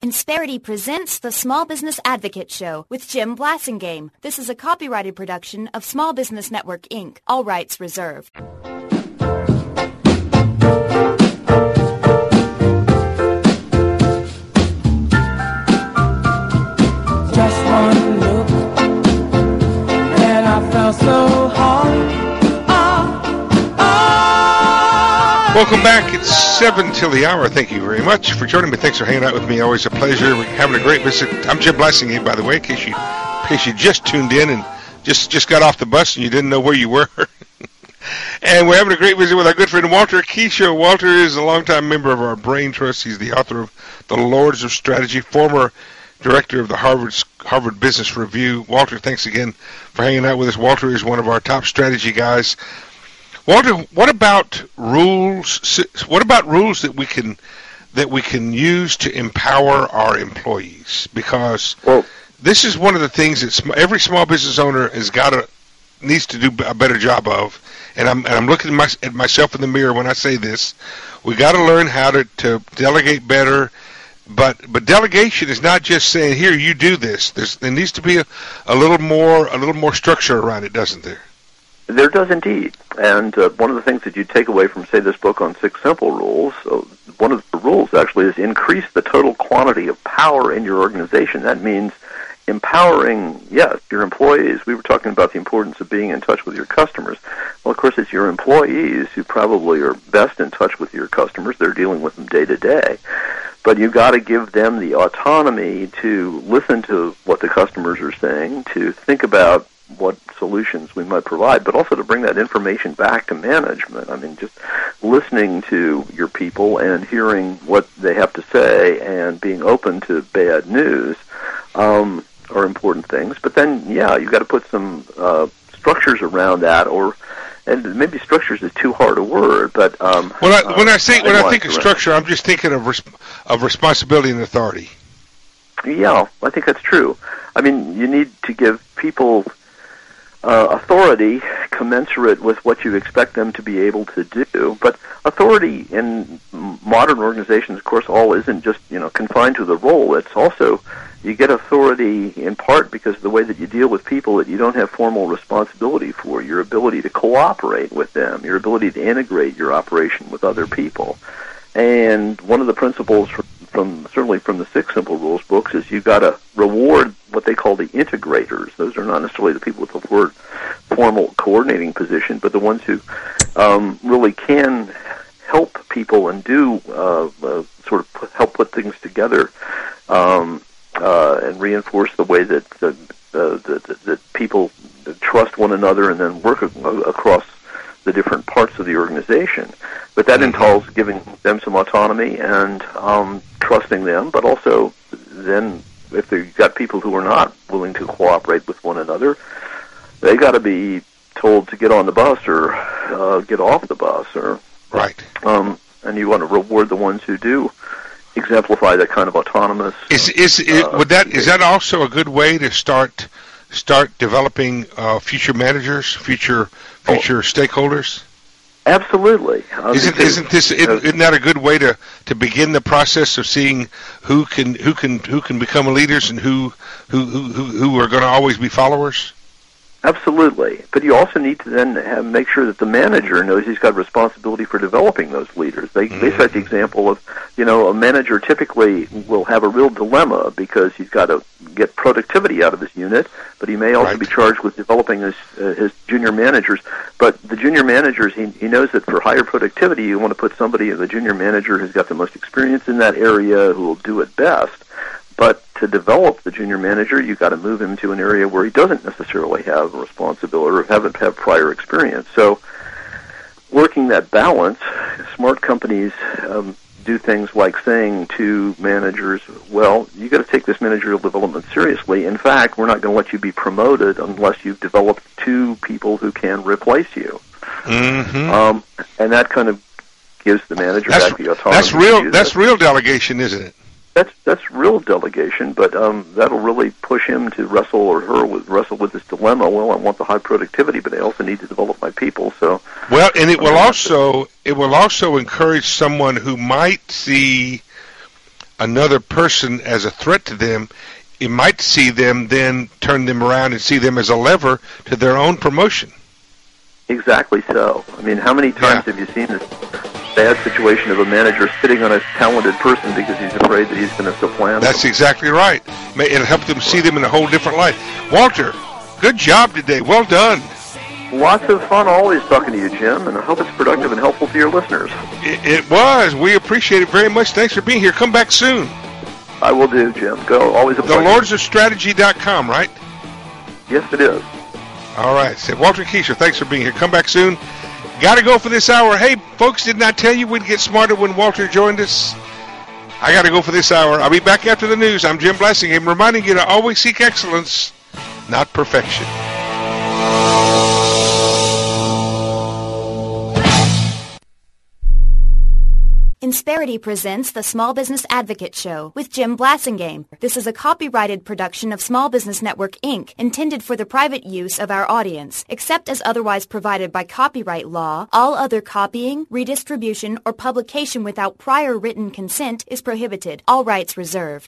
Insperity presents the Small Business Advocate Show with Jim Blasingame. This is a copyrighted production of Small Business Network, Inc. All rights reserved. Just one look, and I felt so hard. Welcome back. It's 7 till the hour. Thank you very much for joining me. Thanks for hanging out with me. Always a pleasure. We're having a great visit. I'm Jim Blasingame, by the way, in case you just tuned in and just got off the bus and you didn't know where you were. And we're having a great visit with our good friend Walter Keisha. Walter is a longtime member of our Brain Trust. He's the author of The Lords of Strategy, former director of the Harvard Business Review. Walter, thanks again for hanging out with us. Walter is one of our top strategy guys. Walter, what about rules? What about rules that we can use to empower our employees? Because this is one of the things that every small business owner needs to do a better job of. And I'm looking at myself in the mirror when I say this. We got to learn how to delegate better. But delegation is not just saying, here, you do this. There needs to be a little more structure around it, doesn't there? There does indeed. And one of the things that you take away from, say, this book on 6 Simple Rules, one of the rules actually is increase the total quantity of power in your organization. That means empowering, yes, your employees. We were talking about the importance of being in touch with your customers. Well, of course, it's your employees who probably are best in touch with your customers. They're dealing with them day to day. But you've got to give them the autonomy to listen to what the customers are saying, to think about what solutions we might provide, but also to bring that information back to management. I mean, just listening to your people and hearing what they have to say and being open to bad news are important things. But then, yeah, you've got to put some structures around that, and maybe structures is too hard a word, but when I think of structure, I'm just thinking of responsibility and authority. Yeah, I think that's true. I mean, you need to give people authority commensurate with what you expect them to be able to do. But authority in modern organizations, of course, isn't just confined to the role. It's also, you get authority in part because of the way that you deal with people that you don't have formal responsibility for, your ability to cooperate with them, your ability to integrate your operation with other people. And one of the principles certainly from the 6 Simple Rules books is you've got to reward what they call the integrators. Those are not necessarily the people with the formal coordinating position, but the ones who really can help people and do sort of help put things together and reinforce the way that people trust one another and then work across the different parts of the organization. But that entails giving them some autonomy and trusting them, but also then if you've got people who are not willing to cooperate with one another, they got to be told to get on the bus or get off the bus, or right. And you want to reward the ones who do exemplify that kind of autonomous. Is that also a good way to start developing future managers, future stakeholders? Absolutely. Isn't that a good way to begin the process of seeing who can become leaders and who are going to always be followers? Absolutely. But you also need to then make sure that the manager knows he's got responsibility for developing those leaders. They cite the example of, a manager typically will have a real dilemma because he's got to get productivity out of his unit, but he may also be charged with developing his junior managers. But the junior managers, he knows that for higher productivity, you want to put somebody, the junior manager, who's got the most experience in that area, who will do it best. But to develop the junior manager, you've got to move him to an area where he doesn't necessarily have a responsibility or haven't had prior experience. So working that balance, smart companies do things like saying to managers, well, you've got to take this managerial development seriously. In fact, we're not going to let you be promoted unless you've developed 2 people who can replace you. Mm-hmm. And that kind of gives the manager back the autonomy. That's real delegation, isn't it? That's real delegation, but that'll really push him to wrestle with this dilemma. Well, I want the high productivity, but I also need to develop my people. So and it will also encourage someone who might see another person as a threat to them, you might see them then turn them around and see them as a lever to their own promotion. Exactly so. I mean, how many times have you seen this bad situation of a manager sitting on a talented person because he's afraid that he's going to supplant That's them? exactly right. It'll help them see them in a whole different light. Walter, good job today. Well done. Lots of fun always talking to you, Jim, and I hope it's productive and helpful to your listeners. It was. We appreciate it very much. Thanks for being here. Come back soon. I will do, Jim. Go. Always a pleasure. TheLordsOfStrategy.com, right? Yes, it is. All right. So Walter Keisher, thanks for being here. Come back soon. Got to go for this hour. Hey, folks, didn't I tell you we'd get smarter when Walter joined us? I got to go for this hour. I'll be back after the news. I'm Jim Blassingham, reminding you to always seek excellence, not perfection. Insperity presents the Small Business Advocate Show with Jim Blasingame. This is a copyrighted production of Small Business Network, Inc., intended for the private use of our audience. Except as otherwise provided by copyright law, all other copying, redistribution, or publication without prior written consent is prohibited. All rights reserved.